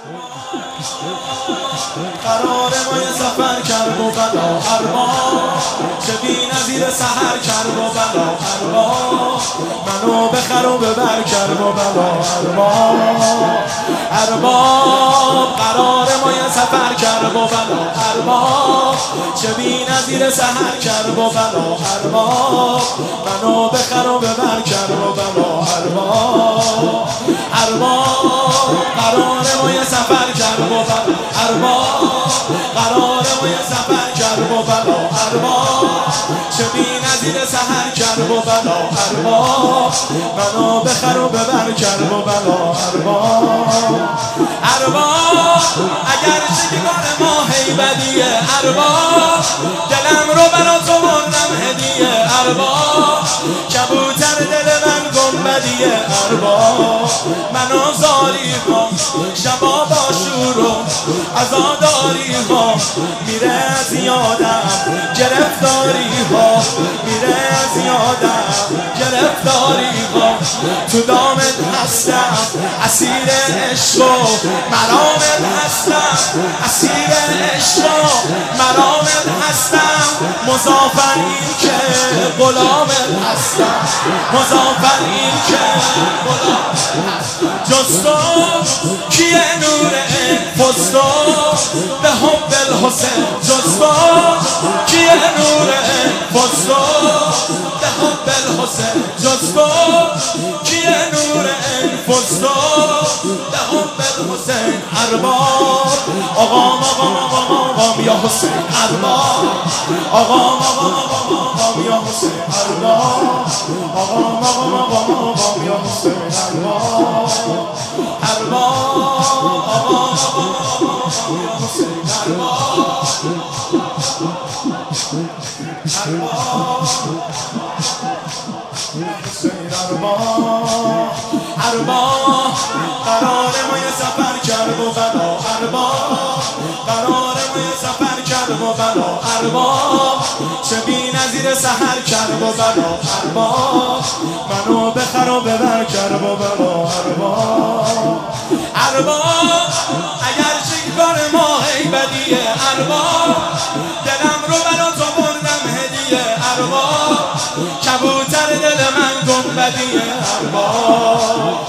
قرار ما یه سفر کرد و بلا ارباب، چه بی نظیر سحر کرد و بلا ارباب، منو بخر و ببر کرد و بلا ارباب. قرار ما یه سفر کرد و بلا ارباب، چه بی نظیر سحر کرد و بلا ارباب، منو بخر و ببر کرد و بلا ارباب. قرار ما یه سفر کرد و بلا ارباب، قرار ما یه سفر کرد و بلا ارباب، چه بی نظیر سحر کرد و بلا ارباب، منو بخر و ببر کرد و بلا ارباب. اگر چگار ما هیبدیه ارباب، دلم رو برا تو بردم هدیه ارباب، کبوتر دل من گنبدیه ارباب، من آزاری ها شبا با شور و عزاداری ها، میره از یادم گرفتاری ها، میره از یادم گرفتاری ها، تو دامت هستم اسیر عشق و مرامت هستم، اسیر عشق و مرامت هستم، مضافن این که غلامت هستم، مضافن این که غلامت هستم. جز تو کیه نور پستو به حب الحسین، جز تو کیه نور پستو به حب الحسین، جز تو کیه نور پستو به حب الحسین. ارباب آقام آقام آقام آقام یا حسین ارباب، آقام آقام آقام آقام یا حسین ارباب، آقام آقام آقام آقام یا حسین ارباب، ارباب آقام آقام آقام یا حسین ارباب، ارباب. قرار ما یه سفر کرد و بلا ارباب، قرار ما یه سفر کرد و بلا ارباب، چه بی نظیر سحر کرد و بلا ارباب، منو بخر و ببر کرد و بلا ارباب. اگر چگار ما هیبدیه ارباب، دلم رو برا تو بردم هدیه ارباب، کبوتر دل من گنبدیه ارباب.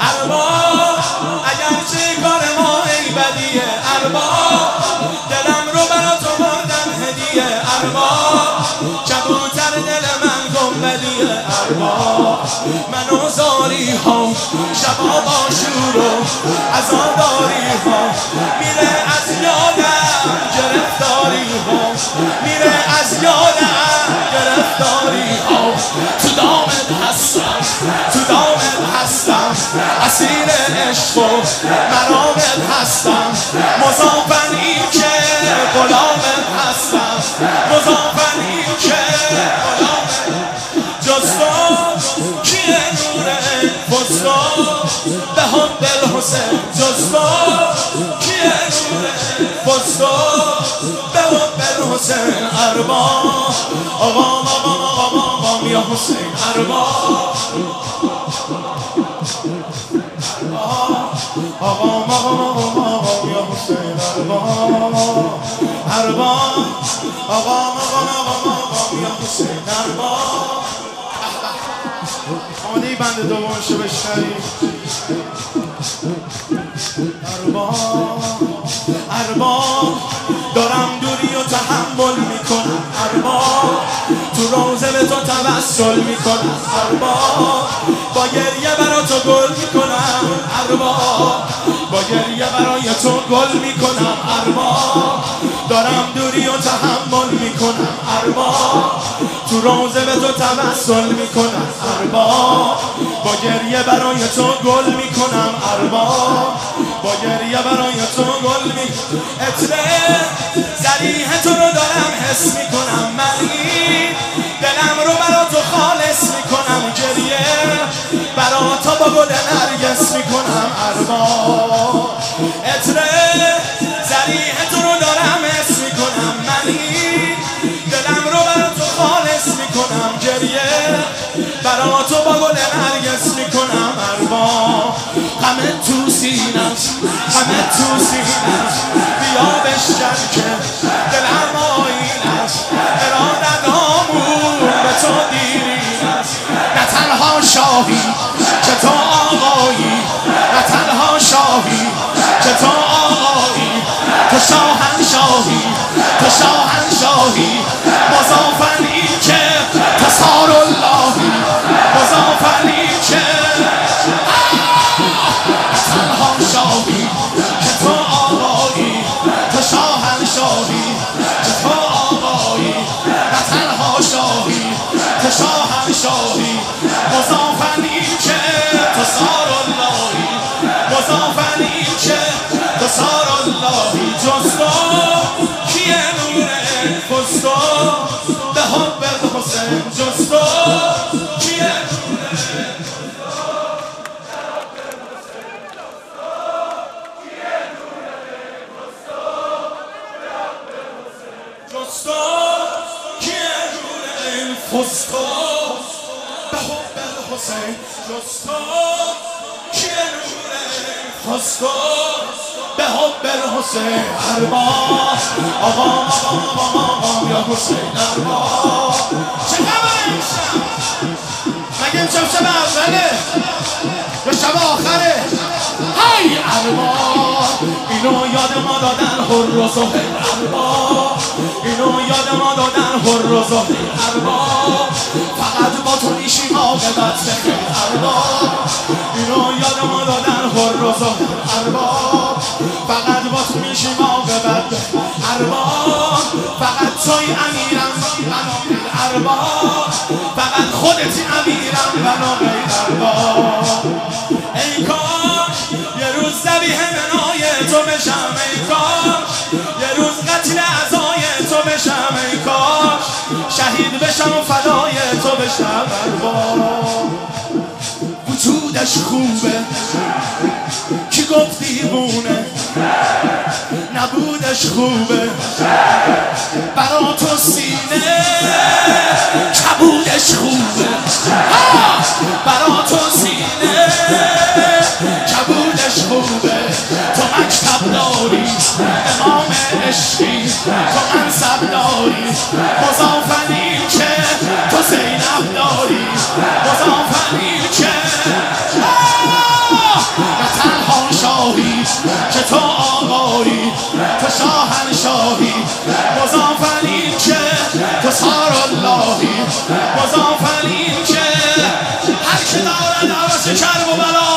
اگر چگار ما هیبدیه ارباب، دلم رو برا تو بردم هدیه ارباب، کبوتر دل من گنبدیه ارباب، من زاری ها شبا با شور و عزاداری ها، میره از یادم گرفتاری ها، میره از یادم گرفتاری ها، تو دامت هستم تو دامت هستم، اسیر عشق و مرامت هستم، مضافن این که غلامت هستم، مضافن این که غلامت. جز تو کیه نور پستو به حب الحسین، جز تو کیه نور پستو به حب الحسین ارباب، آقام آقام آقام آقام یا حسین ارباب، آقام آقام آقام آقام یا حسین ارباب، ارباب آقام آقام آقام آقام یا حسین ارباب. آماده ای بند دومشو بشنویم؟ ارباب دارم دوری و تحمل میکنم ارباب، تو روزه به تو توسل میکنم ارباب، با گریه برای تو گل میکنم ارباب، با گریه برای تو گل میکنم ارباب، دارم دوری و تحمل میکنم ارباب، تو روزه به تو توسل میکنم ارباب، با گریه برای تو گل میکنم ارباب، با گریه برای تو گل میکنم. عطر ذریح تو رو دارم حس میکنم، من این دلم رو برا تو خالص میکنم، گریه برا تو با گل نرگس میکنم ارباب. عطر ذریح تو رو دارم حس میکنم، من این دلم رو برا تو خالص میکنم، گریه برا تو با گل نرگس میکنم ارباب. همه تو سینم، همه تو تو سینه‌ست بیا بشکن که دلم آیین است ارادت هامون به تو دیرین است نه تنها شاهی که تو آقایی نه تنها شاهی که تو آقایی تو شاهنشاهی تو شاهنشاهی مضافنی که تصار اللهی مضافنی که تنها شاهی که تو آقایی تو شاهنشاهی که تو آقایی نه تنها شاهی تو شاهنشاهی مضافنی که تصار اللهی مضافنی که تصار اللهی جستو کیه نور فستو به حب حسین جستو کیه جستو کیه نور فستو به حب حسین جستو کیه نور فستو به حب حسین ارباب آقا یا حسین ارباب چه خبره امشب؟ مگه امشب شب اوله یا شب آخره؟ های ارباب اینو یاد ما دادن حر و زهیر ارباب اینو یاد ما دادن حر و زهیر ارباب فقط با تو نیشیم عاقبت بخیر ارباب اینو یاد ما دادن حر و زهیر ارباب فقط با تو میشیم عاقبت بخیر ارباب فقط توی امیرم من غیر ارباب فقط خودتی امیرم من غیر ارباب ای کاش یه روز ذبیح منای تو بشم ای کاش یه روز قتل اعضای تو بشم ای کاش شهید بشم و فدای تو بشم ارباب وجودش خوبه کی گفت دیوونه نبودش خوبه برا تو سینه کبودش خوبه برا تو سینه کبودش خوبه تو مکتب داری امام عشقی تو منصب داری مضافنی که تو زینب داری مضافنی که نه تنها شاهی که تو آقایی تو شاهنشاهی مضافنی که تو سار اللهی مضافنی که هر که دارد عرص کرب و بلا